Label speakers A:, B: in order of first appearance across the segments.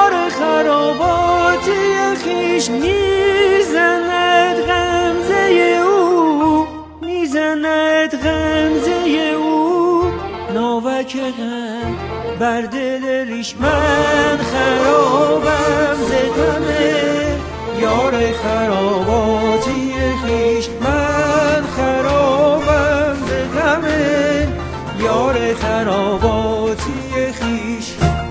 A: یار خراباتی خویش میزند غمزه او، میزند غمزه او، ناوک غم بر دل ریش. من خرابم ز غم یار خراباتی خویش، من خرابم ز غم یار خراباتی خویش.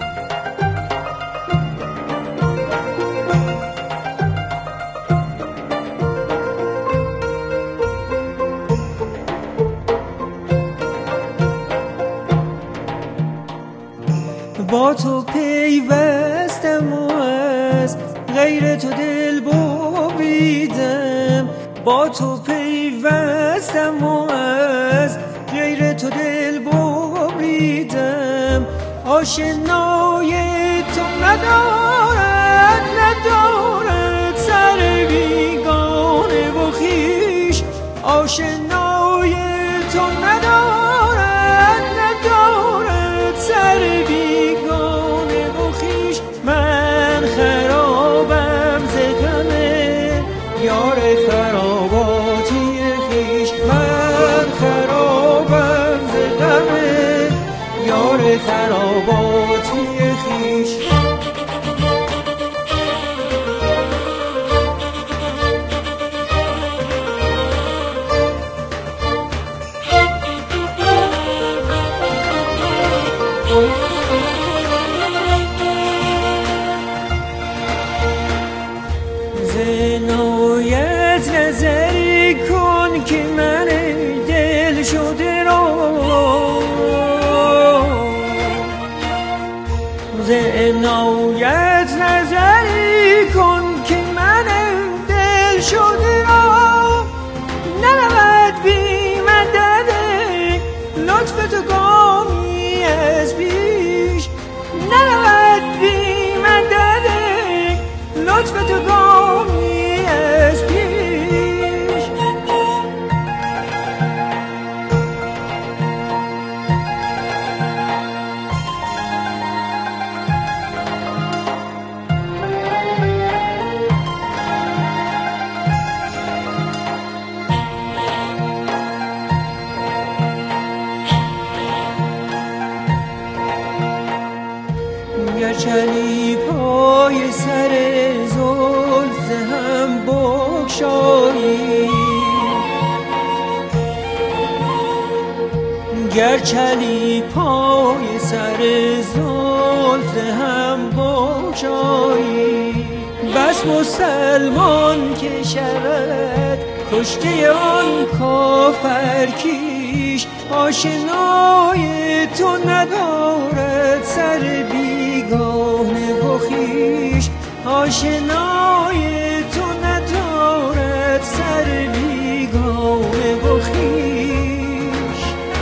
A: با تو پیوستم و از غیر تو دل بریدم، با تو پیوستم و از غیر تو دل بریدم. آشنای تو ندارد ندارد سر بیگانه و خویش، آشنای تو ندارد ندارد سر بیگانه و خویش. من خرابم ز غم یار خراباتی خویش، من خرابم ز غم یار خراباتی خویش. زنایت نظری کن که من دل شده را، زنایت نظری کن که من دل شده را. نرود بی مدد لطف تو گامی از پیش، نرود بی مدد لطف تو گامی از پیش. گرچلی پای سر زلف هم بگشایی، گرچلی پای سر زلف هم بگشایی. بس مسلمان که شود کشته آن کافر کیش، آشنای تو ندارد سر بیگانه و خویش، آشنای تو ندارد سر بیگانه و خویش.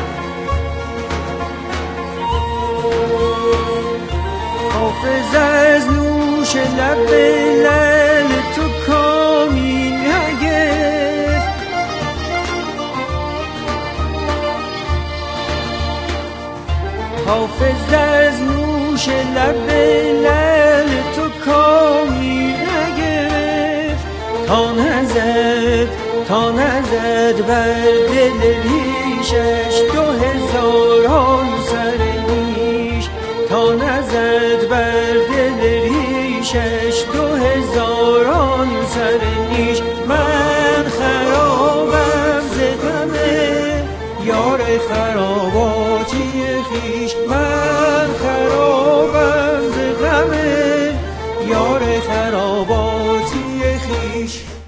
A: حافظ از نوش لب لعل تو کامی نگرفت، حافظ از نوش لب لعل تو کامی نگرفت. تا نزد بر دل ریشش 2000 سر نیش، تا نزد بر دل ریشش 2000 سر نیش. من خرابم ز غم یار خراباتی خویش، من خرابم ز غم یار خراباتی خویش.